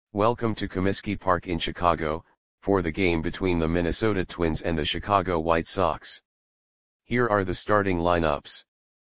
Welcome to Comiskey Park in Chicago, for the game between the Minnesota Twins and the Chicago White Sox. Here are the starting lineups.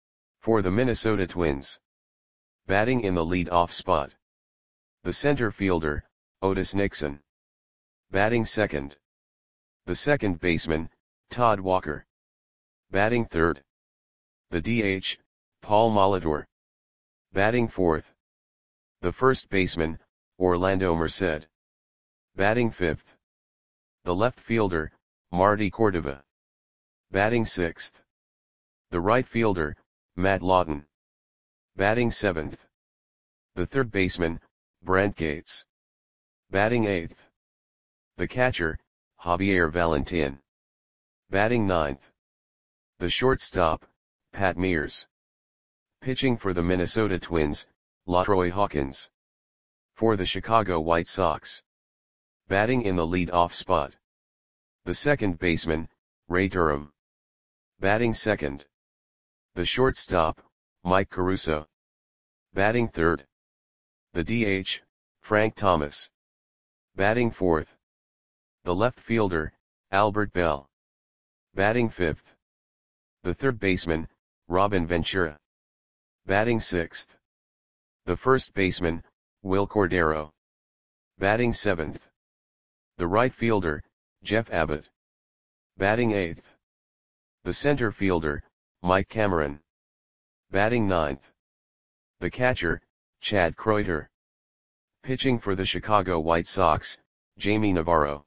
For the Minnesota Twins. Batting in the lead-off spot. The center fielder, Otis Nixon. Batting second. The second baseman, Todd Walker. Batting third. The DH, Paul Molitor. Batting fourth. The first baseman, Orlando Merced. Batting fifth. The left fielder, Marty Cordova. Batting sixth. The right fielder, Matt Lawton. Batting seventh. The third baseman, Brent Gates. Batting eighth. The catcher, Javier Valentin. Batting ninth. The shortstop, Pat Mears. Pitching for the Minnesota Twins, LaTroy Hawkins. For the Chicago White Sox. Batting in the lead-off spot. The second baseman, Ray Durham. Batting second. The shortstop, Mike Caruso. Batting third. The DH, Frank Thomas. Batting fourth. The left fielder, Albert Bell. Batting fifth. The third baseman, Robin Ventura. Batting sixth. The first baseman, Will Cordero. Batting seventh. The right fielder, Jeff Abbott. Batting eighth. The center fielder, Mike Cameron. Batting ninth. The catcher, Chad Kreuter. Pitching for the Chicago White Sox, Jamie Navarro.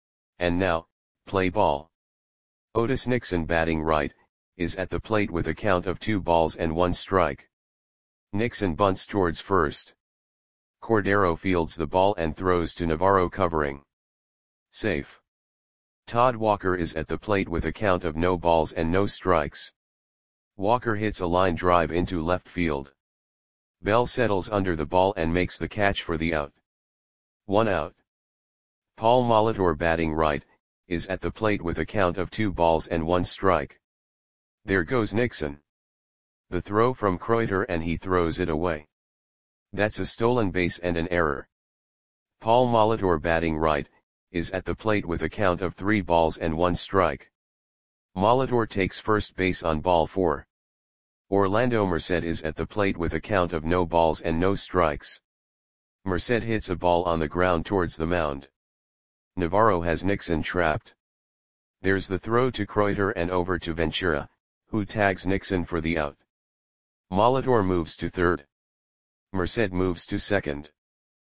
And now, play ball. Otis Nixon batting right, is at the plate with a count of 2 balls and 1 strike. Nixon bunts towards first. Cordero fields the ball and throws to Navarro covering. Safe. Todd Walker is at the plate with a count of no balls and no strikes. Walker hits a line drive into left field. Bell settles under the ball and makes the catch for the out. 1 out. Paul Molitor batting right, is at the plate with a count of 2 balls and 1 strike. There goes Nixon. The throw from Kreuter and he throws it away. That's a stolen base and an error. Paul Molitor batting right, is at the plate with a count of 3 balls and 1 strike. Molitor takes first base on ball 4. Orlando Merced is at the plate with a count of no balls and no strikes. Merced hits a ball on the ground towards the mound. Navarro has Nixon trapped. There's the throw to Kreuter and over to Ventura, who tags Nixon for the out. Molitor moves to third. Merced moves to second.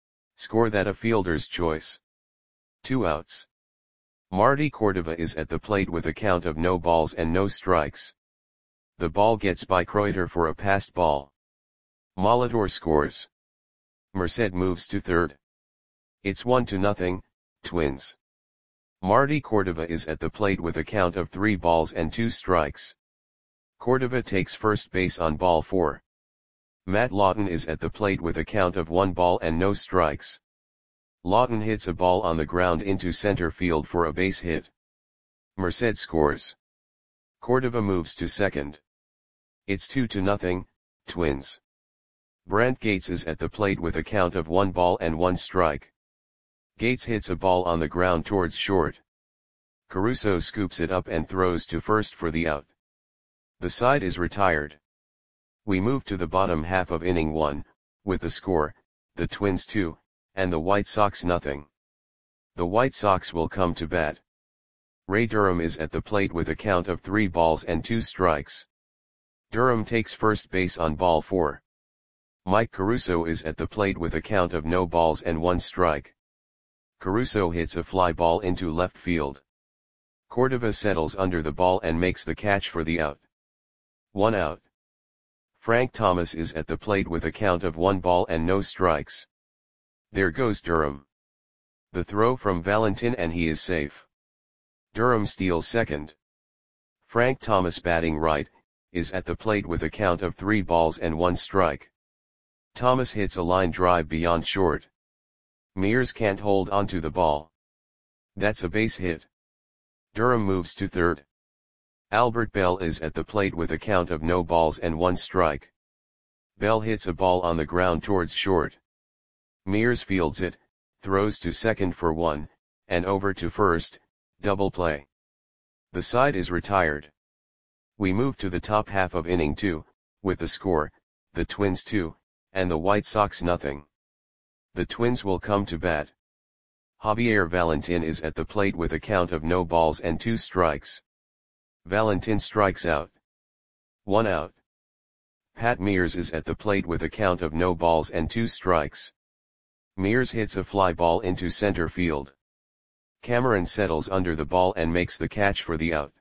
Score that a fielder's choice. 2 outs. Marty Cordova is at the plate with a count of no balls and no strikes. The ball gets by Kreuter for a passed ball. Molitor scores. Merced moves to third. It's 1-0, Twins. Marty Cordova is at the plate with a count of 3 balls and 2 strikes. Cordova takes first base on ball 4. Matt Lawton is at the plate with a count of 1 ball and no strikes. Lawton hits a ball on the ground into center field for a base hit. Merced scores. Cordova moves to second. It's 2-0, Twins. Brent Gates is at the plate with a count of 1 ball and 1 strike. Gates hits a ball on the ground towards short. Caruso scoops it up and throws to first for the out. The side is retired. We move to the bottom half of inning 1, with the score, the Twins 2, and the White Sox nothing. The White Sox will come to bat. Ray Durham is at the plate with a count of 3 balls and 2 strikes. Durham takes first base on ball 4. Mike Caruso is at the plate with a count of no balls and 1 strike. Caruso hits a fly ball into left field. Cordova settles under the ball and makes the catch for the out. 1 out. Frank Thomas is at the plate with a count of 1 ball and no strikes. There goes Durham. The throw from Valentin and he is safe. Durham steals second. Frank Thomas batting right, is at the plate with a count of 3 balls and 1 strike. Thomas hits a line drive beyond short. Mears can't hold onto the ball. That's a base hit. Durham moves to third. Albert Bell is at the plate with a count of no balls and 1 strike. Bell hits a ball on the ground towards short. Mears fields it, throws to second for 1, and over to first, double play. The side is retired. We move to the top half of inning 2, with the score, the Twins 2, and the White Sox nothing. The Twins will come to bat. Javier Valentin is at the plate with a count of no balls and 2 strikes. Valentin strikes out. 1 out. Pat Mears is at the plate with a count of no balls and 2 strikes. Mears hits a fly ball into center field. Cameron settles under the ball and makes the catch for the out.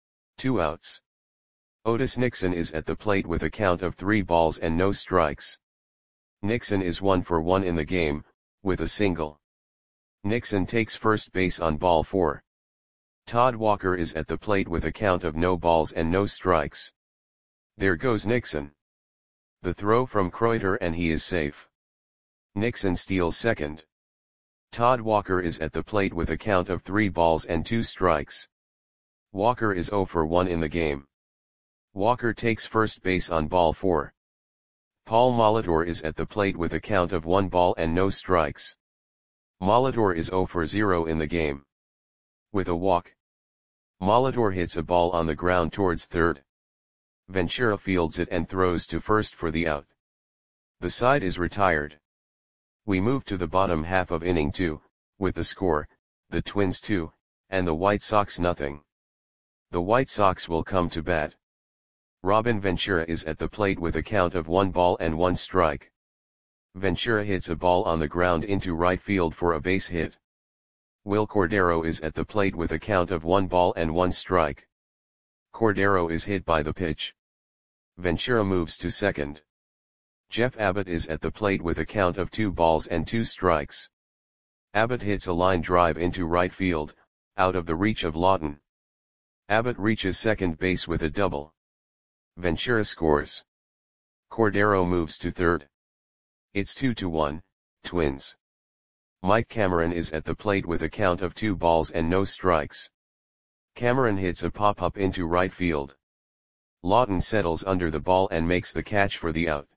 2 outs. Otis Nixon is at the plate with a count of 3 balls and no strikes. Nixon is 1 for 1 in the game, with a single. Nixon takes first base on ball 4. Todd Walker is at the plate with a count of no balls and no strikes. There goes Nixon. The throw from Kreuter and he is safe. Nixon steals second. Todd Walker is at the plate with a count of 3 balls and 2 strikes. Walker is 0 for 1 in the game. Walker takes first base on ball 4. Paul Molitor is at the plate with a count of 1 ball and no strikes. Molitor is 0 for 0 in the game. With a walk, Molitor hits a ball on the ground towards third. Ventura fields it and throws to first for the out. The side is retired. We move to the bottom half of inning 2, with the score, the Twins 2, and the White Sox nothing. The White Sox will come to bat. Robin Ventura is at the plate with a count of 1 ball and 1 strike. Ventura hits a ball on the ground into right field for a base hit. Will Cordero is at the plate with a count of 1 ball and 1 strike. Cordero is hit by the pitch. Ventura moves to second. Jeff Abbott is at the plate with a count of 2 balls and 2 strikes. Abbott hits a line drive into right field, out of the reach of Lawton. Abbott reaches second base with a double. Ventura scores. Cordero moves to third. It's 2-1, Twins. Mike Cameron is at the plate with a count of 2 balls and no strikes. Cameron hits a pop-up into right field. Lawton settles under the ball and makes the catch for the out.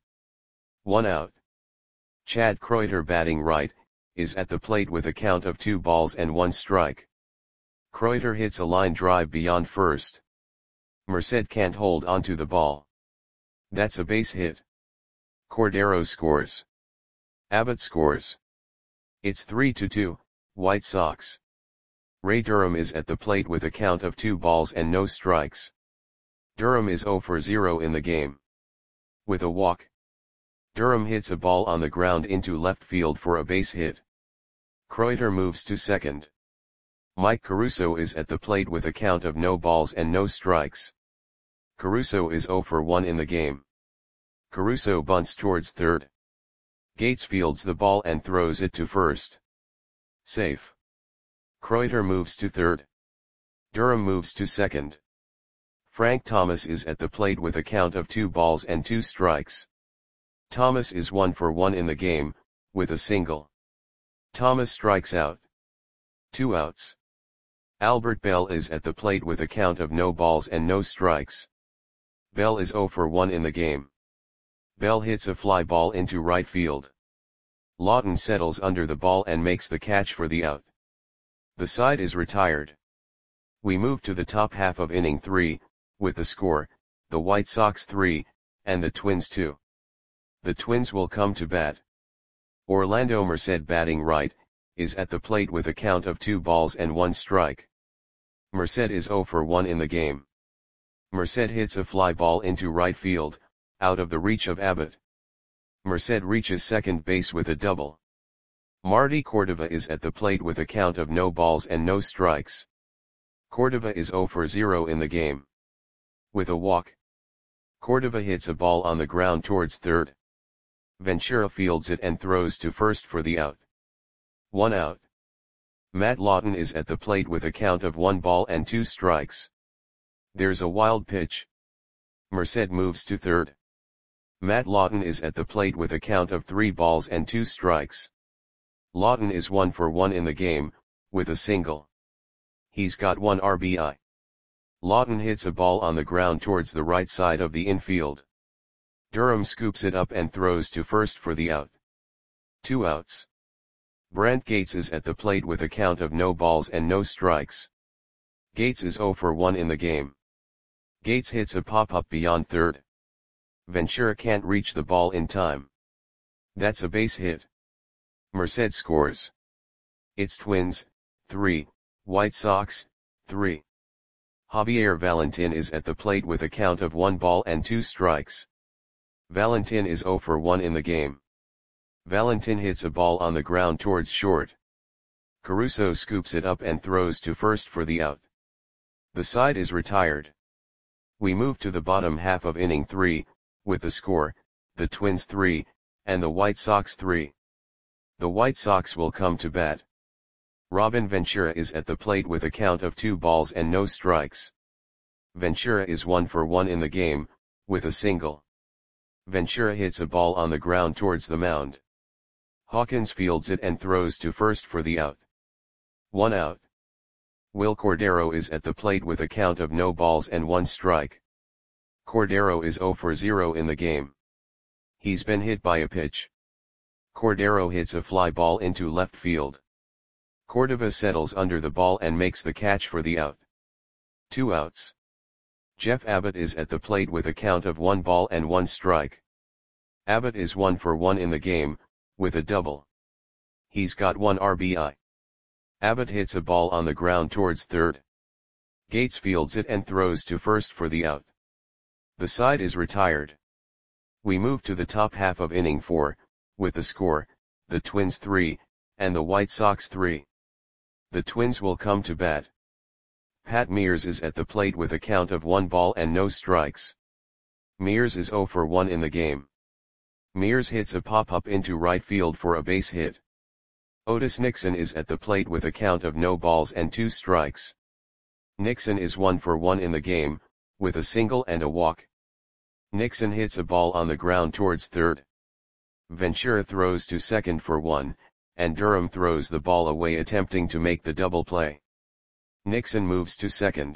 1 out. Chad Kreuter, batting right, is at the plate with a count of 2 balls and 1 strike. Kreuter hits a line drive beyond first. Merced can't hold onto the ball. That's a base hit. Cordero scores. Abbott scores. It's 3-2, White Sox. Ray Durham is at the plate with a count of 2 balls and no strikes. Durham is 0 for 0 in the game. With a walk, Durham hits a ball on the ground into left field for a base hit. Kreuter moves to second. Mike Caruso is at the plate with a count of no balls and no strikes. Caruso is 0 for 1 in the game. Caruso bunts towards third. Gates fields the ball and throws it to first. Safe. Kreuter moves to third. Durham moves to second. Frank Thomas is at the plate with a count of 2 balls and 2 strikes. Thomas is 1 for 1 in the game, with a single. Thomas strikes out. 2 outs. Albert Bell is at the plate with a count of no balls and no strikes. Bell is 0 for 1 in the game. Bell hits a fly ball into right field. Lawton settles under the ball and makes the catch for the out. The side is retired. We move to the top half of inning 3, with the score, the White Sox 3, and the Twins 2. The Twins will come to bat. Orlando Merced, batting right, is at the plate with a count of 2 balls and 1 strike. Merced is 0 for 1 in the game. Merced hits a fly ball into right field, out of the reach of Abbott. Merced reaches second base with a double. Marty Cordova is at the plate with a count of no balls and no strikes. Cordova is 0 for 0 in the game. With a walk, Cordova hits a ball on the ground towards third. Ventura fields it and throws to first for the out. 1 out. Matt Lawton is at the plate with a count of 1 ball and 2 strikes. There's a wild pitch. Merced moves to third. Matt Lawton is at the plate with a count of 3 balls and 2 strikes. Lawton is 1 for 1 in the game, with a single. He's got 1 RBI. Lawton hits a ball on the ground towards the right side of the infield. Durham scoops it up and throws to first for the out. 2 outs. Brent Gates is at the plate with a count of no balls and no strikes. Gates is 0 for 1 in the game. Gates hits a pop-up beyond third. Ventura can't reach the ball in time. That's a base hit. Merced scores. It's Twins, 3, White Sox, 3. Javier Valentin is at the plate with a count of 1 ball and 2 strikes. Valentin is 0 for 1 in the game. Valentin hits a ball on the ground towards short. Caruso scoops it up and throws to first for the out. The side is retired. We move to the bottom half of inning 3, with the score, the Twins 3, and the White Sox 3. The White Sox will come to bat. Robin Ventura is at the plate with a count of 2 balls and no strikes. Ventura is 1 for 1 in the game, with a single. Ventura hits a ball on the ground towards the mound. Hawkins fields it and throws to first for the out. 1 out. Will Cordero is at the plate with a count of no balls and 1 strike. Cordero is 0 for 0 in the game. He's been hit by a pitch. Cordero hits a fly ball into left field. Cordova settles under the ball and makes the catch for the out. 2 outs. Jeff Abbott is at the plate with a count of 1 ball and 1 strike. Abbott is 1 for 1 in the game, with a double. He's got 1 RBI. Abbott hits a ball on the ground towards third. Gates fields it and throws to first for the out. The side is retired. We move to the top half of inning 4, with the score, the Twins 3, and the White Sox 3. The Twins will come to bat. Pat Mears is at the plate with a count of 1 ball and no strikes. Mears is 0 for 1 in the game. Mears hits a pop-up into right field for a base hit. Otis Nixon is at the plate with a count of no balls and 2 strikes. Nixon is 1 for 1 in the game, with a single and a walk. Nixon hits a ball on the ground towards third. Ventura throws to second for 1, and Durham throws the ball away attempting to make the double play. Nixon moves to second.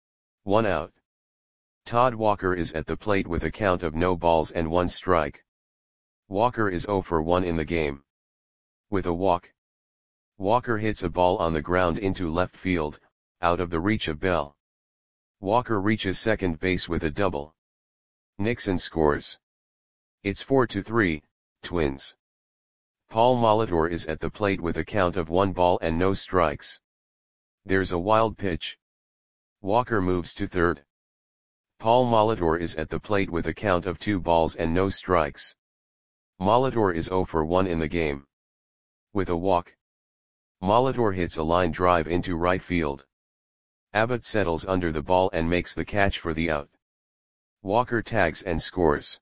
1 out. Todd Walker is at the plate with a count of no balls and 1 strike. Walker is 0 for 1 in the game. With a walk. Walker hits a ball on the ground into left field, out of the reach of Bell. Walker reaches second base with a double. Nixon scores. It's 4-3, Twins. Paul Molitor is at the plate with a count of 1 ball and no strikes. There's a wild pitch. Walker moves to third. Paul Molitor is at the plate with a count of 2 balls and no strikes. Molitor is 0 for 1 in the game. With a walk. Molitor hits a line drive into right field. Abbott settles under the ball and makes the catch for the out. Walker tags and scores.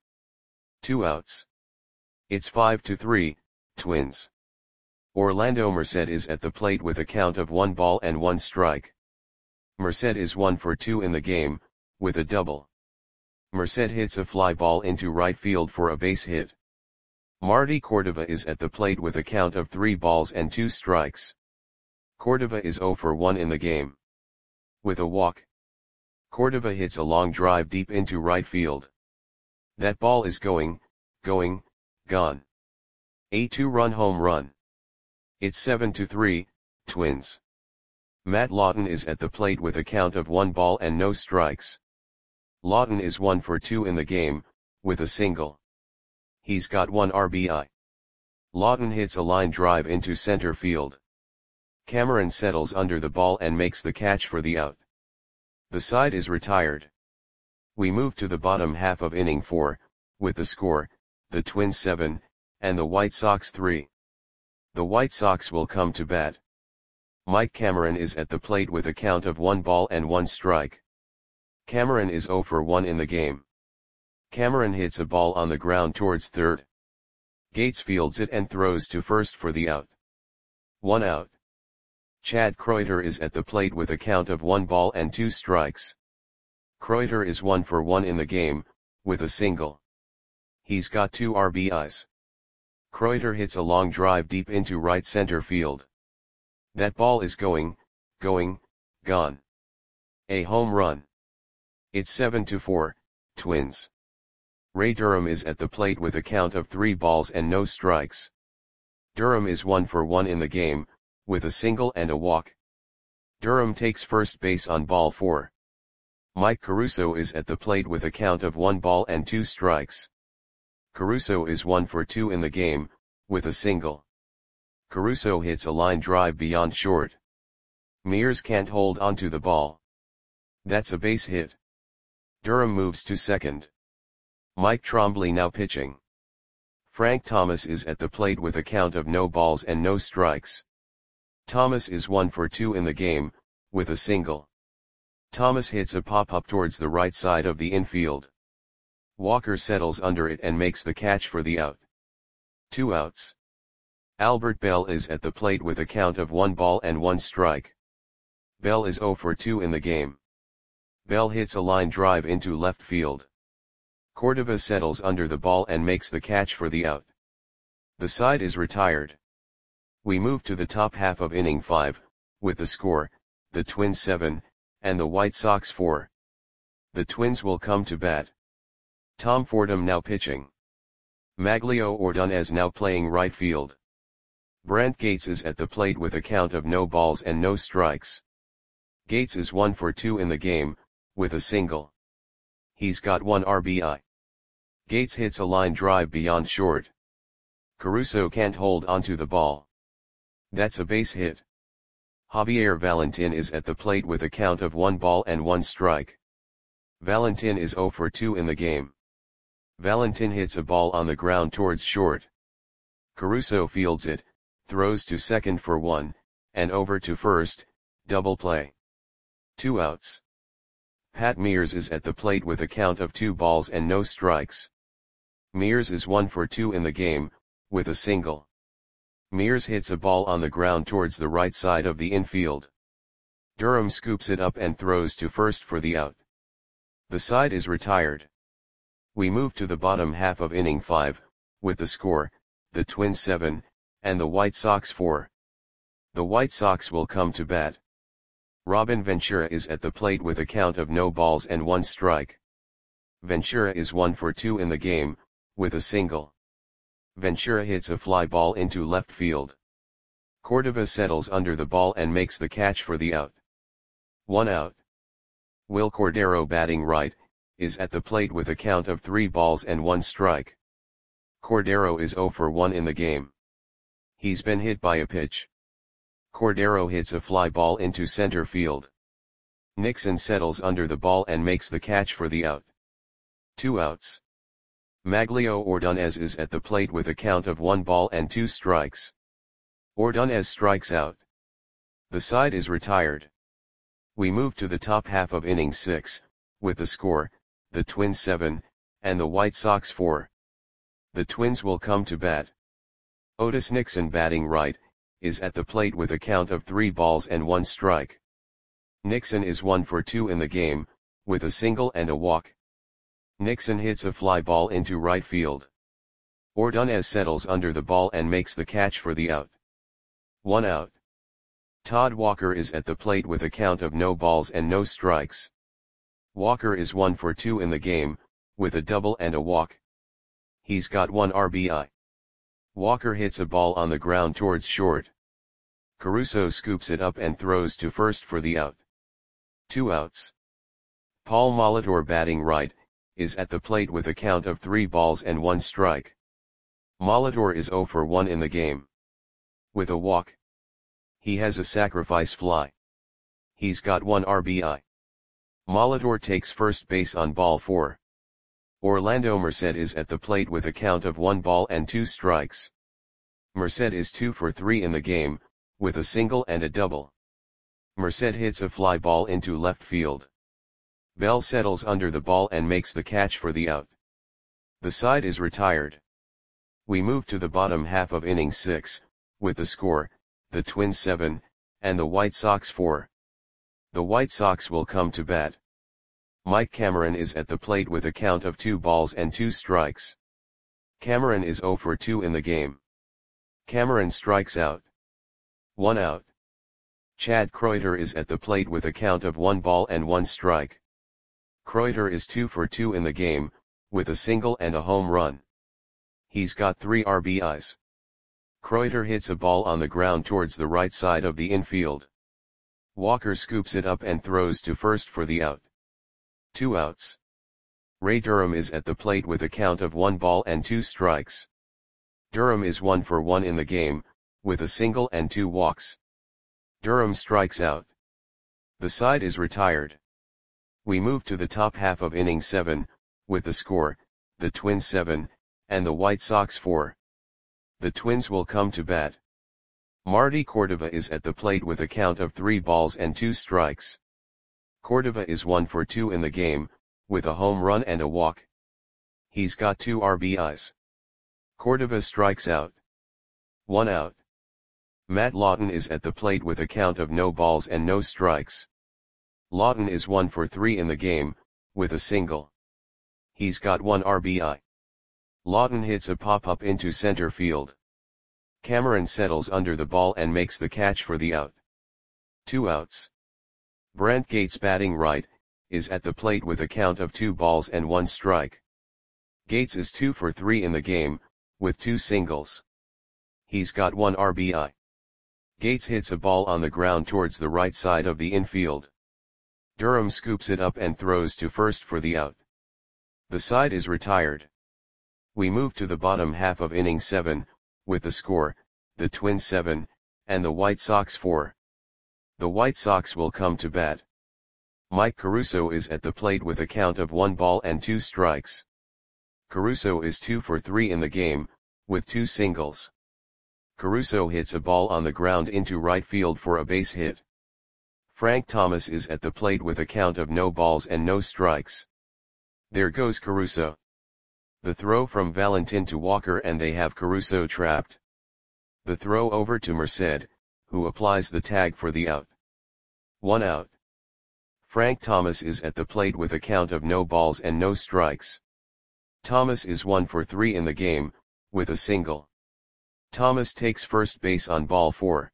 2 outs. It's 5-3, Twins. Orlando Merced is at the plate with a count of 1 ball and 1 strike. Merced is 1 for 2 in the game, with a double. Merced hits a fly ball into right field for a base hit. Marty Cordova is at the plate with a count of 3 balls and 2 strikes. Cordova is 0 for 1 in the game. With a walk. Cordova hits a long drive deep into right field. That ball is going, gone. A 2-run home run. It's 7-3, Twins. Matt Lawton is at the plate with a count of 1 ball and no strikes. Lawton is 1 for 2 in the game, with a single. He's got 1 RBI. Lawton hits a line drive into center field. Cameron settles under the ball and makes the catch for the out. The side is retired. We move to the bottom half of inning 4, with the score, the Twins 7, and the White Sox 3. The White Sox will come to bat. Mike Cameron is at the plate with a count of 1 ball and 1 strike. Cameron is 0 for 1 in the game. Cameron hits a ball on the ground towards third. Gates fields it and throws to first for the out. 1 out. Chad Kreuter is at the plate with a count of 1 ball and 2 strikes. Kreuter is 1 for 1 in the game, with a single. He's got 2 RBIs. Kreuter hits a long drive deep into right center field. That ball is going, gone. A home run. It's 7-4, Twins. Ray Durham is at the plate with a count of 3 balls and no strikes. Durham is 1 for 1 in the game, with a single and a walk. Durham takes first base on ball 4. Mike Caruso is at the plate with a count of 1 ball and 2 strikes. Caruso is 1 for 2 in the game, with a single. Caruso hits a line drive beyond short. Mears can't hold onto the ball. That's a base hit. Durham moves to second. Mike Trombley now pitching. Frank Thomas is at the plate with a count of no balls and no strikes. Thomas is 1 for 2 in the game, with a single. Thomas hits a pop-up towards the right side of the infield. Walker settles under it and makes the catch for the out. 2 outs. Albert Bell is at the plate with a count of 1 ball and 1 strike. Bell is 0 for 2 in the game. Bell hits a line drive into left field. Cordova settles under the ball and makes the catch for the out. The side is retired. We move to the top half of inning 5, with the score, the Twins 7, and the White Sox 4. The Twins will come to bat. Tom Fordham now pitching. Maglio Ordonez now playing right field. Brent Gates is at the plate with a count of no balls and no strikes. Gates is 1 for 2 in the game, with a single. He's got 1 RBI. Gates hits a line drive beyond short. Caruso can't hold onto the ball. That's a base hit. Javier Valentin is at the plate with a count of 1 ball and 1 strike. Valentin is 0 for 2 in the game. Valentin hits a ball on the ground towards short. Caruso fields it, throws to second for 1, and over to first, double play. 2 outs. Pat Mears is at the plate with a count of 2 balls and no strikes. Mears is 1 for 2 in the game, with a single. Mears hits a ball on the ground towards the right side of the infield. Durham scoops it up and throws to first for the out. The side is retired. We move to the bottom half of inning 5, with the score, the Twins 7, and the White Sox 4. The White Sox will come to bat. Robin Ventura is at the plate with a count of no balls and 1 strike. Ventura is 1 for 2 in the game, with a single. Ventura hits a fly ball into left field. Cordova settles under the ball and makes the catch for the out. 1 out. Will Cordero batting right, is at the plate with a count of 3 balls and 1 strike. Cordero is 0 for 1 in the game. He's been hit by a pitch. Cordero hits a fly ball into center field. Nixon settles under the ball and makes the catch for the out. 2 outs. Maglio Ordonez is at the plate with a count of 1 ball and 2 strikes. Ordonez strikes out. The side is retired. We move to the top half of inning 6, with the score, the Twins 7, and the White Sox 4. The Twins will come to bat. Otis Nixon batting right, is at the plate with a count of 3 balls and 1 strike. Nixon is 1 for 2 in the game, with a single and a walk. Nixon hits a fly ball into right field. Ordonez settles under the ball and makes the catch for the out. 1 out. Todd Walker is at the plate with a count of no balls and no strikes. Walker is 1 for 2 in the game, with a double and a walk. He's got 1 RBI. Walker hits a ball on the ground towards short. Caruso scoops it up and throws to first for the out. 2 outs. Paul Molitor batting right, is at the plate with a count of 3 balls and 1 strike. Molitor is 0 for 1 in the game. With a walk. He has a sacrifice fly. He's got 1 RBI. Molitor takes first base on ball 4. Orlando Merced is at the plate with a count of 1 ball and 2 strikes. Merced is 2 for 3 in the game, with a single and a double. Merced hits a fly ball into left field. Bell settles under the ball and makes the catch for the out. The side is retired. We move to the bottom half of inning 6, with the score, the Twins 7, and the White Sox 4. The White Sox will come to bat. Mike Cameron is at the plate with a count of 2 balls and 2 strikes. Cameron is 0 for 2 in the game. Cameron strikes out. 1 out. Chad Kreuter is at the plate with a count of 1 ball and 1 strike. Kreuter is 2 for 2 in the game, with a single and a home run. He's got 3 RBIs. Kreuter hits a ball on the ground towards the right side of the infield. Walker scoops it up and throws to first for the out. 2 outs. Ray Durham is at the plate with a count of 1 ball and 2 strikes. Durham is 1 for 1 in the game, with a single and 2 walks. Durham strikes out. The side is retired. We move to the top half of inning 7, with the score, the Twins 7, and the White Sox 4. The Twins will come to bat. Marty Cordova is at the plate with a count of 3 balls and 2 strikes. Cordova is 1 for 2 in the game, with a home run and a walk. He's got 2 RBIs. Cordova strikes out. 1 out. Matt Lawton is at the plate with a count of no balls and no strikes. Lawton is 1 for 3 in the game, with a single. He's got 1 RBI. Lawton hits a pop-up into center field. Cameron settles under the ball and makes the catch for the out. 2 outs. Brent Gates, batting right, is at the plate with a count of 2 balls and 1 strike. Gates is 2 for 3 in the game, with 2 singles. He's got 1 RBI. Gates hits a ball on the ground towards the right side of the infield. Durham scoops it up and throws to first for the out. The side is retired. We move to the bottom half of inning 7, with the score, the Twins 7, and the White Sox 4. The White Sox will come to bat. Mike Caruso is at the plate with a count of 1 ball and 2 strikes. Caruso is 2 for 3 in the game, with 2 singles. Caruso hits a ball on the ground into right field for a base hit. Frank Thomas is at the plate with a count of no balls and no strikes. There goes Caruso. The throw from Valentin to Walker and they have Caruso trapped. The throw over to Merced, who applies the tag for the out. 1 out. Frank Thomas is at the plate with a count of no balls and no strikes. Thomas is 1 for 3 in the game, with a single. Thomas takes first base on ball 4.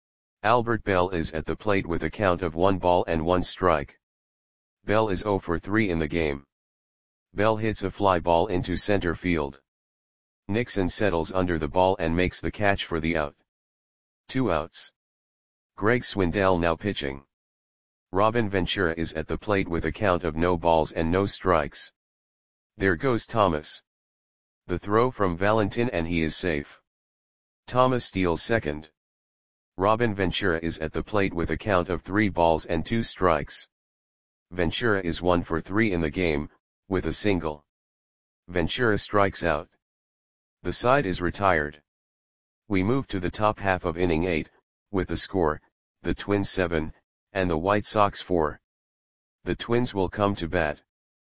Albert Bell is at the plate with a count of 1 ball and 1 strike. Bell is 0 for 3 in the game. Bell hits a fly ball into center field. Nixon settles under the ball and makes the catch for the out. 2 outs. Greg Swindell now pitching. Robin Ventura is at the plate with a count of no balls and no strikes. There goes Thomas. The throw from Valentin and he is safe. Thomas steals second. Robin Ventura is at the plate with a count of 3 balls and 2 strikes. Ventura is 1 for 3 in the game, with a single. Ventura strikes out. The side is retired. We move to the top half of inning 8, with the score, the Twins 7, and the White Sox 4. The Twins will come to bat.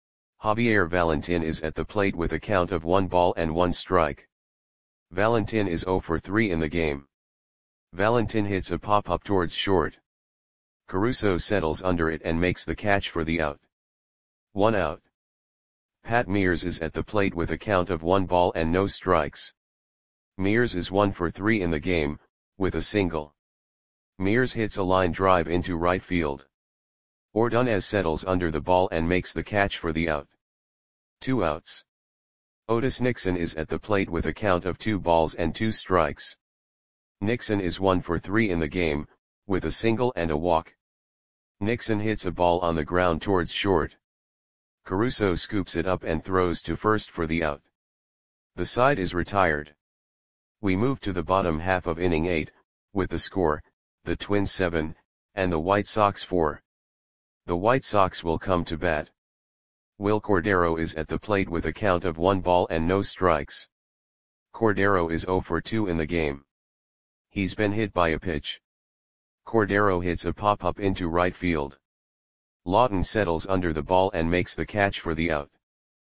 Javier Valentin is at the plate with a count of 1 ball and 1 strike. Valentin is 0 for 3 in the game. Valentin hits a pop-up towards short. Caruso settles under it and makes the catch for the out. 1 out. Pat Mears is at the plate with a count of 1 ball and no strikes. Mears is 1 for 3 in the game, with a single. Mears hits a line drive into right field. Ordonez settles under the ball and makes the catch for the out. 2 outs. Otis Nixon is at the plate with a count of 2 balls and 2 strikes. Nixon is 1 for 3 in the game, with a single and a walk. Nixon hits a ball on the ground towards short. Caruso scoops it up and throws to first for the out. The side is retired. We move to the bottom half of inning 8, with the score, the Twins 7, and the White Sox 4. The White Sox will come to bat. Will Cordero is at the plate with a count of 1 ball and no strikes. Cordero is 0 for 2 in the game. He's been hit by a pitch. Cordero hits a pop-up into right field. Lawton settles under the ball and makes the catch for the out.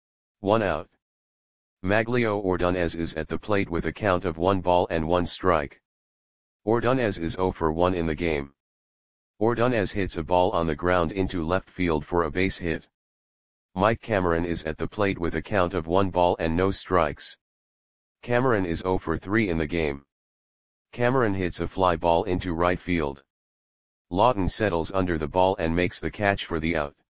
1 out. Maglio Ordonez is at the plate with a count of 1 ball and 1 strike. Ordonez is 0 for 1 in the game. Ordonez hits a ball on the ground into left field for a base hit. Mike Cameron is at the plate with a count of 1 ball and no strikes. Cameron is 0 for 3 in the game. Cameron hits a fly ball into right field. Lawton settles under the ball and makes the catch for the out.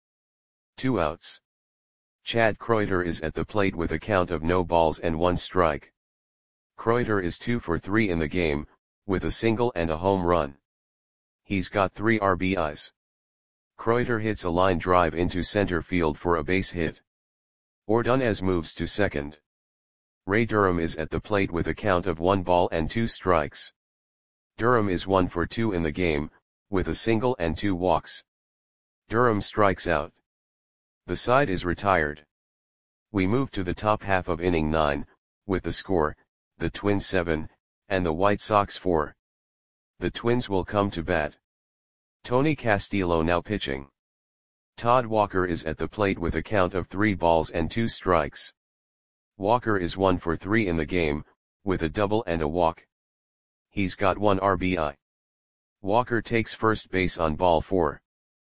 2 outs. Chad Kreuter is at the plate with a count of no balls and 1 strike. Kreuter is 2 for 3 in the game, with a single and a home run. He's got 3 RBIs. Kreuter hits a line drive into center field for a base hit. Ordonez moves to second. Ray Durham is at the plate with a count of 1 ball and 2 strikes. Durham is 1 for 2 in the game, with a single and 2 walks. Durham strikes out. The side is retired. We move to the top half of inning 9, with the score, the Twins 7, and the White Sox 4. The Twins will come to bat. Tony Castillo now pitching. Todd Walker is at the plate with a count of 3 balls and 2 strikes. Walker is 1 for 3 in the game, with a double and a walk. He's got 1 RBI. Walker takes first base on ball 4.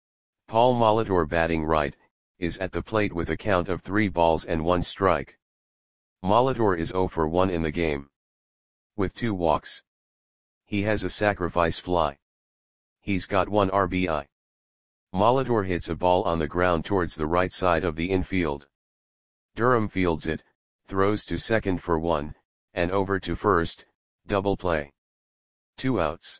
Paul Molitor, batting right, is at the plate with a count of 3 balls and 1 strike. Molitor is 0 for 1 in the game, with 2 walks. He has a sacrifice fly. He's got 1 RBI. Molitor hits a ball on the ground towards the right side of the infield. Durham fields it, throws to second for 1, and over to first, double play. 2 outs.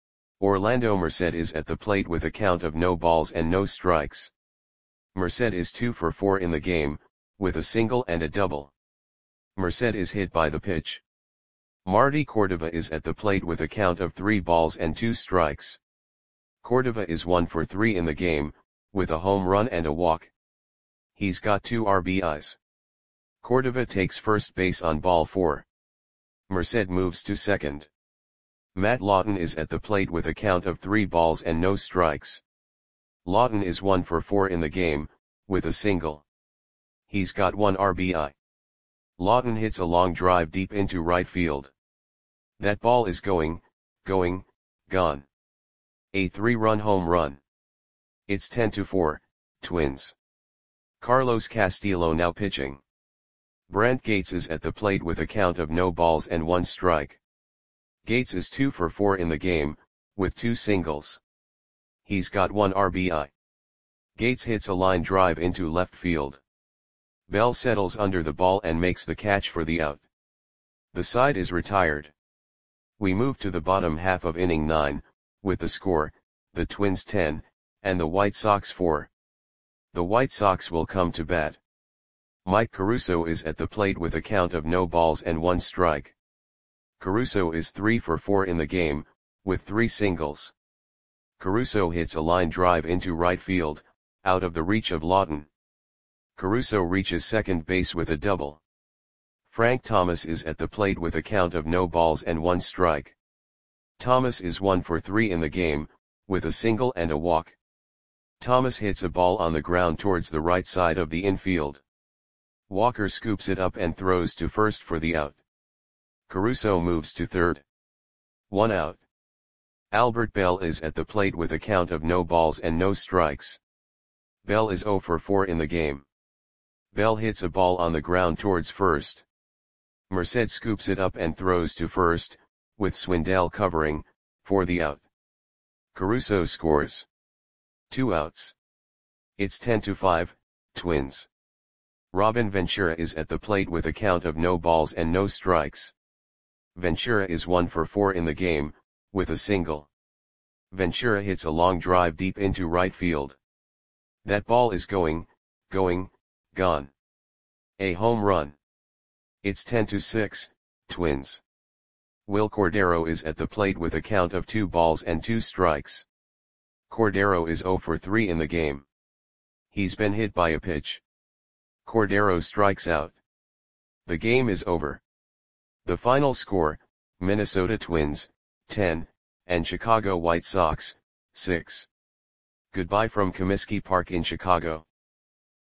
Orlando Merced is at the plate with a count of no balls and no strikes. Merced is 2 for 4 in the game, with a single and a double. Merced is hit by the pitch. Marty Cordova is at the plate with a count of 3 balls and 2 strikes. Cordova is 1 for 3 in the game, with a home run and a walk. He's got 2 RBIs. Cordova takes first base on ball 4. Merced moves to second. Matt Lawton is at the plate with a count of 3 balls and no strikes. Lawton is 1 for 4 in the game, with a single. He's got 1 RBI. Lawton hits a long drive deep into right field. That ball is going, gone. A 3-run home run. It's 10-4, Twins. Carlos Castillo now pitching. Brent Gates is at the plate with a count of no balls and 1 strike. Gates is 2 for 4 in the game, with 2 singles. He's got 1 RBI. Gates hits a line drive into left field. Bell settles under the ball and makes the catch for the out. The side is retired. We move to the bottom half of inning 9, with the score, the Twins 10, and the White Sox 4. The White Sox will come to bat. Mike Caruso is at the plate with a count of no balls and 1 strike. Caruso is 3 for 4 in the game, with 3 singles. Caruso hits a line drive into right field, out of the reach of Lawton. Caruso reaches second base with a double. Frank Thomas is at the plate with a count of no balls and 1 strike. Thomas is 1 for 3 in the game, with a single and a walk. Thomas hits a ball on the ground towards the right side of the infield. Walker scoops it up and throws to first for the out. Caruso moves to third. 1 out. Albert Bell is at the plate with a count of no balls and no strikes. Bell is 0 for 4 in the game. Bell hits a ball on the ground towards first. Merced scoops it up and throws to first, with Swindell covering, for the out. Caruso scores. 2 outs. It's 10-5, Twins. Robin Ventura is at the plate with a count of no balls and no strikes. Ventura is 1 for 4 in the game, with a single. Ventura hits a long drive deep into right field. That ball is going, gone. A home run. It's 10-6, Twins. Will Cordero is at the plate with a count of 2 balls and 2 strikes. Cordero is 0 for 3 in the game. He's been hit by a pitch. Cordero strikes out. The game is over. The final score, Minnesota Twins, 10, and Chicago White Sox, 6. Goodbye from Comiskey Park in Chicago.